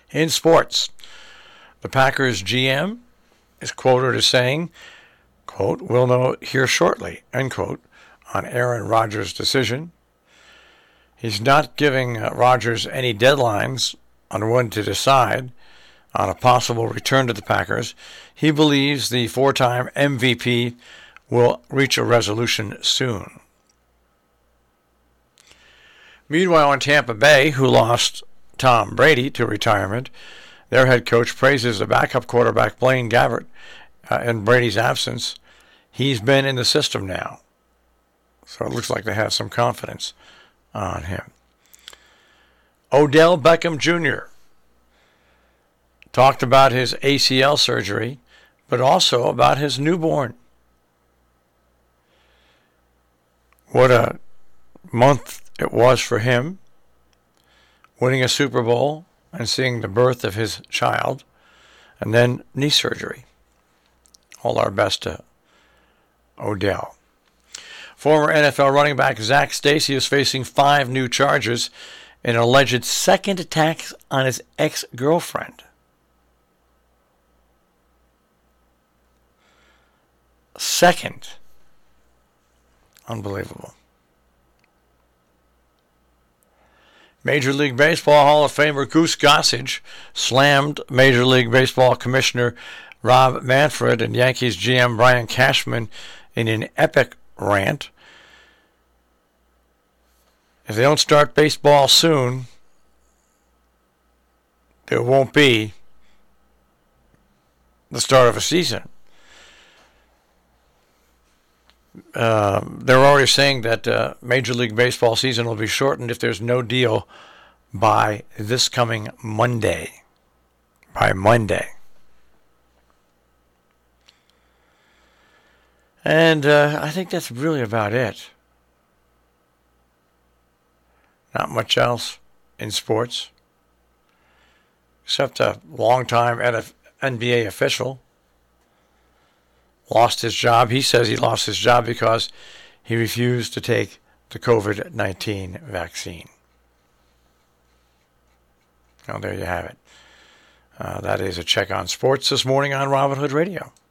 In sports, the Packers GM is quoted as saying, quote, "We'll know here shortly," end quote, on Aaron Rodgers' decision. He's not giving Rodgers any deadlines on when to decide on a possible return to the Packers. He believes the four-time MVP will reach a resolution soon. Meanwhile, in Tampa Bay, who lost Tom Brady to retirement, their head coach praises the backup quarterback Blaine Gabbert in Brady's absence. He's been in the system now, so it looks like they have some confidence on him. Odell Beckham Jr. talked about his ACL surgery, but also about his newborn. What a month it was for him, winning a Super Bowl and seeing the birth of his child, and then knee surgery. All our best to Odell. Former NFL running back Zach Stacy is facing 5 new charges in an alleged second attack on his ex-girlfriend. Second. Unbelievable. Major League Baseball Hall of Famer Goose Gossage slammed Major League Baseball Commissioner Rob Manfred and Yankees GM Brian Cashman in an epic rant. If they don't start baseball soon, there won't be the start of a season. They're already saying that Major League Baseball season will be shortened if there's no deal by this coming Monday. By Monday. And I think that's really about it. Not much else in sports, except a longtime NBA official lost his job. He says he lost his job because he refused to take the COVID-19 vaccine. Well, there you have it. That is a check on sports this morning on Robin Hood Radio.